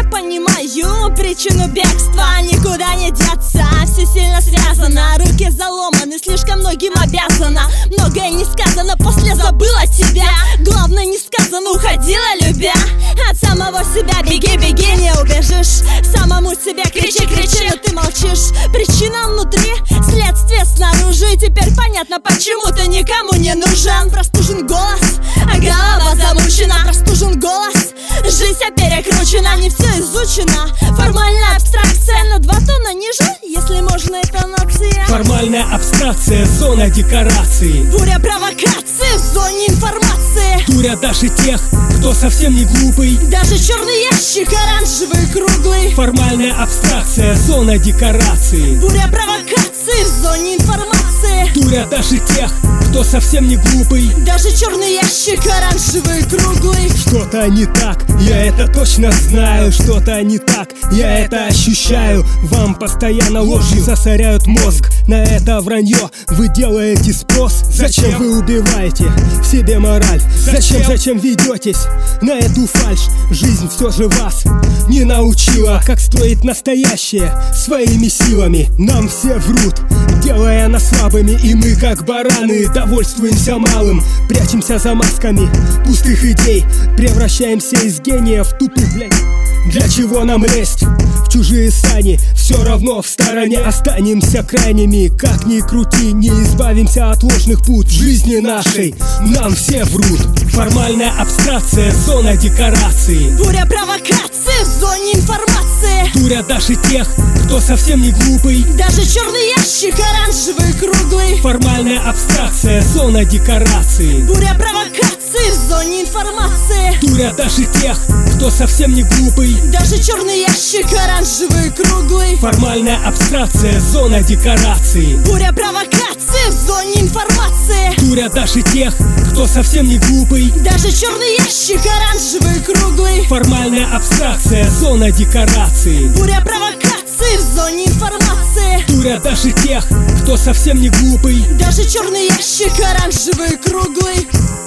понимаю причину бегства. Никуда не деться, все сильно связано. Руки заломаны, слишком многим обязана. Многое не сказано, после забыла тебя. Главное не сказано, уходила любя. От самого себя беги, беги, не убежишь. Самому себе кричи, кричи, но ты молчишь. Причина внутри, следствие снаружи. Теперь понятно, почему ты никому не нужен. Простужен голос, а голова замучена. Простужен голос, жизнь перекручена. Не все изучено, формальная абстракция. На 2 тона ниже, если можно, это нация. Формальная абстракция, зона декорации. Буря провокации в зоне информации. Дуря даже тех, кто совсем не глупый. Даже черный ящик, оранжевый, круглый. Формальная абстракция, зона декорации. Буря провокации в зоне информации. Дуря даже тех, кто совсем не глупый. Даже черный ящик, оранжевый, круглый. Что-то не так, я это точно знаю. Что-то не так, я это ощущаю. Вам постоянно ложью засоряют мозг. На это вранье вы делаете спрос. Зачем вы убиваете в себе мораль? Зачем ведетесь на эту фальшь? Жизнь все же вас не научила, как строить настоящее своими силами. Нам все врут, делая нас слабыми. И мы, как бараны, довольствуемся малым. Прячемся за масками пустых идей. Превращаемся из гения в тупых, блядь. Для чего нам лезть в чужие сани? Все равно в стороне останемся крайними. Как ни крути, не избавимся от ложных пут. В жизни нашей нам все врут. Формальная абстракция, зона декорации. Буря провокации в зоне информации. Дуря даже тех, кто совсем не глупый. Даже черный ящик, оранжевый, круглый. Формальная абстракция, зона декорации. Буря провокации в зоне информации. Дуря даже тех, кто совсем не глупый. Даже черный ящик, оранжевый, круглый. Формальная абстракция, зона декорации. Буря провокации в зоне информации. Дуря даже тех, кто совсем не глупый. Даже черный ящик, оранжевый, круглый. Формальная абстракция, зона декорации. Буря провокации в зоне информации. Дуря даже тех, кто совсем не глупый. Даже черный ящик, оранжевый, круглый.